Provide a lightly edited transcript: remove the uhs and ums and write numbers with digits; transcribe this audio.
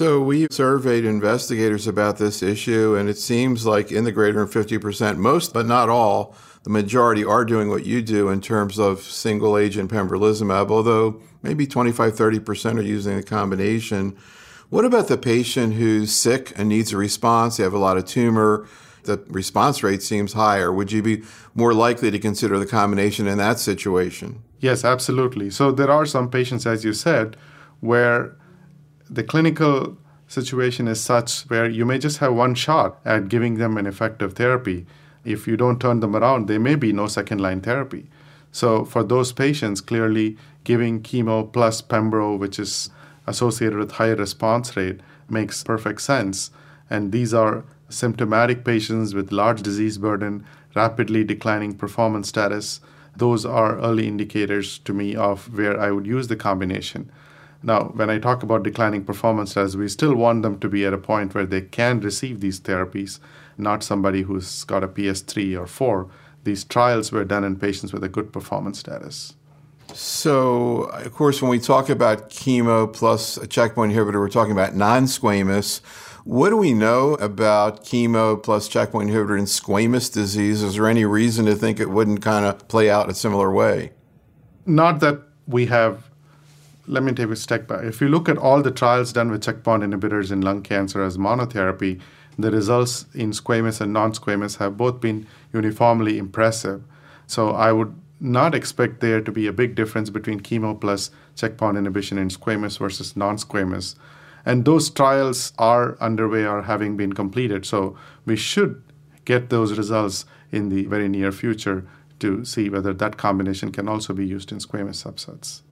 So we surveyed investigators about this issue, and it seems like in the greater than 50%, most but not all, the majority are doing what you do in terms of single agent pembrolizumab, although maybe 25-30% are using a combination. What about the patient who's sick and needs a response? They have a lot of tumor. The response rate seems higher. Would you be more likely to consider the combination in that situation? Yes, absolutely. So there are some patients, as you said, where the clinical situation is such where you may just have one shot at giving them an effective therapy. If you don't turn them around, there may be no second-line therapy. So for those patients, clearly giving chemo plus pembro, which is associated with higher response rate, makes perfect sense. And these are symptomatic patients with large disease burden, rapidly declining performance status. Those are early indicators to me of where I would use the combination. Now, when I talk about declining performance status, we still want them to be at a point where they can receive these therapies, not somebody who's got a PS3 or 4. These trials were done in patients with a good performance status. So, of course, when we talk about chemo plus a checkpoint inhibitor, we're talking about non-squamous. What do we know about chemo plus checkpoint inhibitor in squamous disease? Is there any reason to think it wouldn't kind of play out a similar way? Not that we have. Let me take a step back. If you look at all the trials done with checkpoint inhibitors in lung cancer as monotherapy, the results in squamous and non-squamous have both been uniformly impressive. So I would not expect there to be a big difference between chemo plus checkpoint inhibition in squamous versus non-squamous. And those trials are underway or having been completed. So we should get those results in the very near future to see whether that combination can also be used in squamous subsets.